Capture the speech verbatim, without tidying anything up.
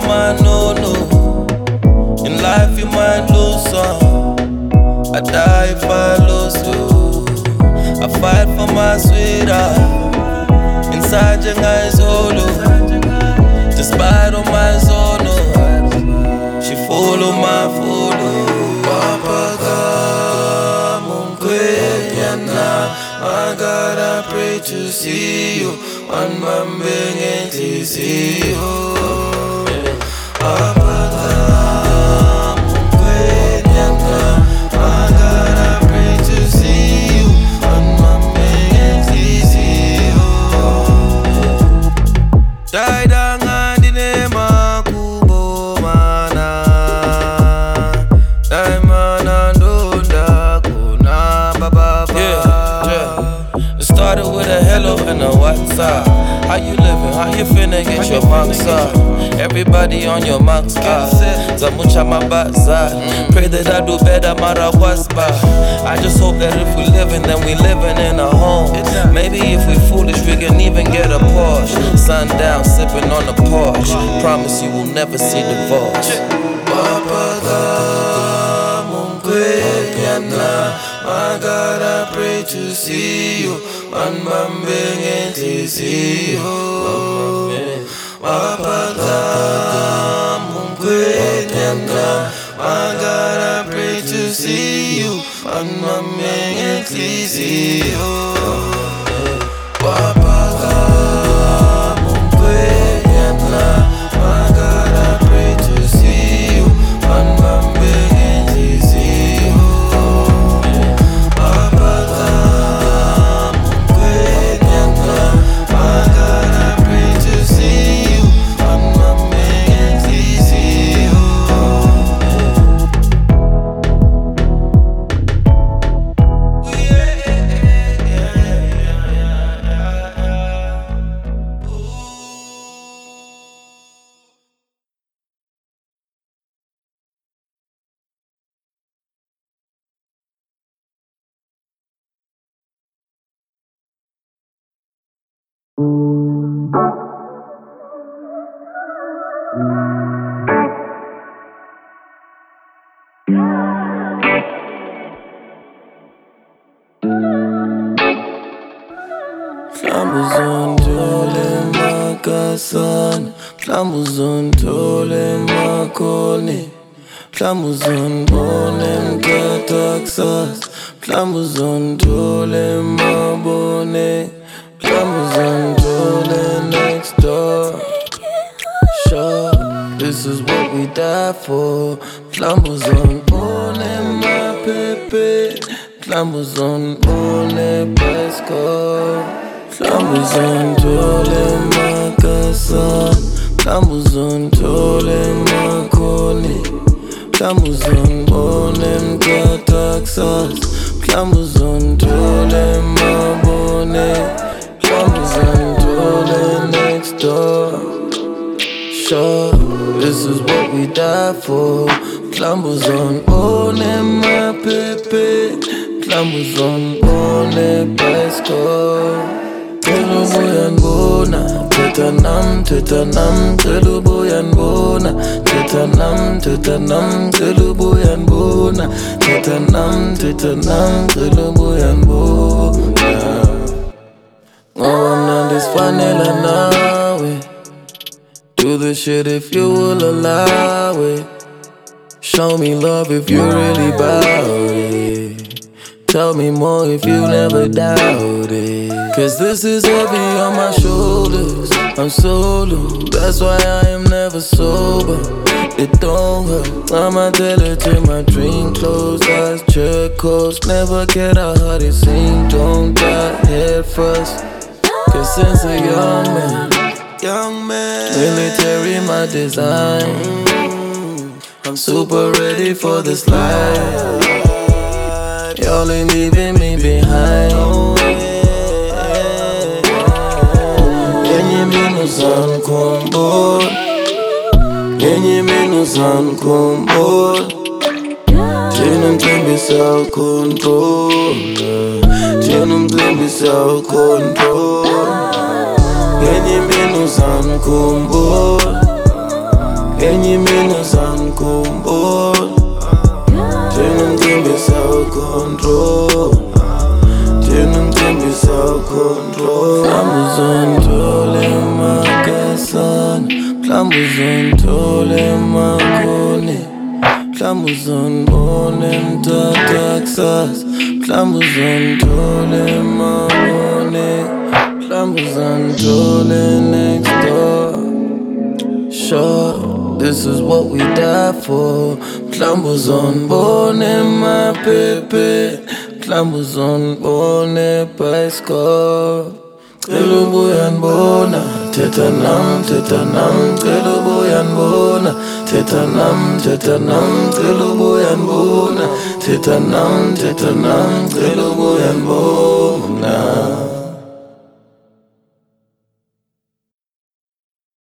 might know, no. In life you might lose some. I die if I lose you. I fight for my sweetheart. Inside your eyes, holo. Despite all my zone, she follow my follow. Papa my God, I pray to see you. One man begging to see you. Papa my God, I pray to see you. One man begging to see you. Die down and in a makubo mana. Die man and onda kuna baba. Started with a hello and a what's up. How you living? How you finna get your marks up? Everybody on your marks up. Zamucha mabaza. Pray that I do better, mara waspa. I just hope that if we living, then we living in a home. Maybe if we foolish, we can even get a Porsche. Sundown, sipping on a porch. Promise you will never see divorce. My God, I pray to see you. One man begging to see you. My God, I pray to see you. One man begging to see you. Flamuzon tole makasan, Flamuzon tole makoni, Flamuzon bonem kataksas, Flamuzon tole mabone, Flamuzon tole next door. Sure, this is what we die for. Flamuzon bonem ma pepe, Flamuzon bonem pesco. Flamuzon tole makasan, Flamuzon tole makoni, Flamuzon bonem kataksas, Flamuzon tole mabone, Flamuzon tole next door. Sure, this is what we die for. Flamuzon bonem ma pepe, Flamuzon bonem pesco. Telubuyan bona, tetanam, tetanam, telubuyan bona, tetanam, tetanam, telubuyan bona, tetanam, tetanam, telubuyan bona. Oh, now this vanilla now, do the shit if you will allow it. Show me love if you really bout it. Tell me more if you never doubt it. Cause this is heavy on my shoulders. I'm solo, that's why I am never sober. It don't hurt, I'ma tell it till my dream closed. Eyes check coast, never get a heart it sing. Don't die head first. Cause since a young man, young man, military my design. I'm super ready for this life. Y'all ain't leaving me behind. Yenye minu san kumbol, yenye minu san kumbol. Chinum timbi sa control, chinum timbi sa control. Yenye minu san kumbol, enye imini uzangikhumbula njengomcimbi sawucontrol njengomcimbi sawucontrol mhlawumbe uzongithola emakasana mhlawumbe uzongithola emakhoni mhlawumbe uzongibona emthatha kusasa mhlawumbe uzongithola emabone mhlawumbe uzongithola next door. Sure, this is what we die for. Mhlawumbe uzongibona emaphephe mhlawumbe uzongibona ebhayisikopu cela ubuya ngibona thetha nami thetha nami cela ubuya ngibona thetha nami thetha nami cela ubuya ngibona thetha nami thetha nami cela ubuya ngibona